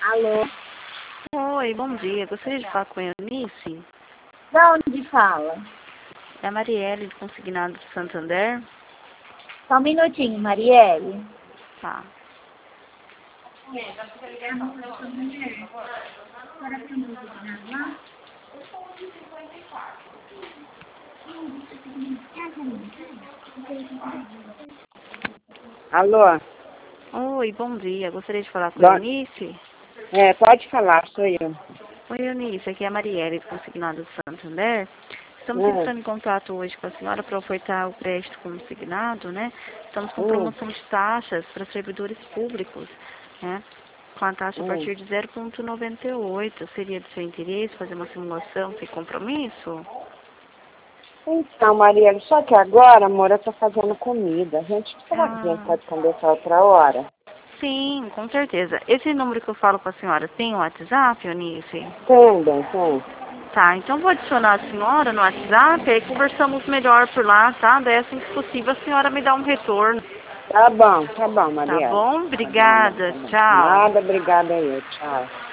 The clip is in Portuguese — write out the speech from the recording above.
Alô? Oi, bom dia. Gostaria de falar com a Eunice. Da onde fala? É a Marielle, do Consignado de Santander. Só um minutinho, Marielle. Tá. Alô? Oi, bom dia. Gostaria de falar com a Eunice. Pode falar, sou eu. Oi, Eunice. Aqui é a Marielle, do Consignado de Santander. Estamos entrando em contato hoje com a senhora para ofertar o crédito consignado, né? Estamos com promoção de taxas para servidores públicos, né? Com a taxa a partir de 0,98. Seria do seu interesse fazer uma simulação sem compromisso? Então, Marielle, só que agora, amor, eu tô fazendo comida. Será que a gente pode conversar outra hora? Sim, com certeza. Esse número que eu falo com a senhora tem o WhatsApp, Eunice? Tem. Tá, então vou adicionar a senhora no WhatsApp, aí conversamos melhor por lá, tá? Daí assim que possível a senhora me dá um retorno. Tá bom, Tá Marielle. bom? Obrigada. Tá bom. Tchau. Nada, obrigada aí, tchau.